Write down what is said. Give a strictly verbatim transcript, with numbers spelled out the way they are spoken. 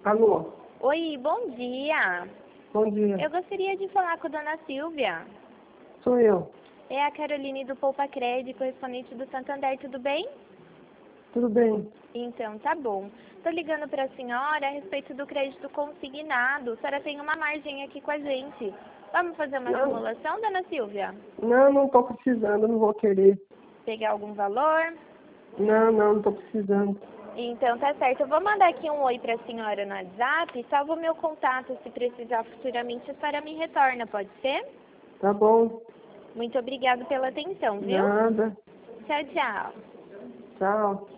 Alô? Oi, bom dia. Bom dia. Eu gostaria de falar com a dona Silvia. Sou eu. É a Caroline do Poupa Crédito, correspondente do Santander, tudo bem? Tudo bem? Então, tá bom. Tô ligando para a senhora a respeito do crédito consignado. A senhora tem uma margem aqui com a gente. Vamos fazer uma Não. simulação, dona Silvia? Não, não tô precisando, não vou querer. Pegar algum valor? Não, não, não tô precisando. Então, tá certo. Eu vou mandar aqui um oi para a senhora no WhatsApp. Salva o meu contato se precisar futuramente. A senhora me retorna, pode ser? Tá bom. Muito obrigada pela atenção, viu? Nada. Tchau, tchau. Tchau.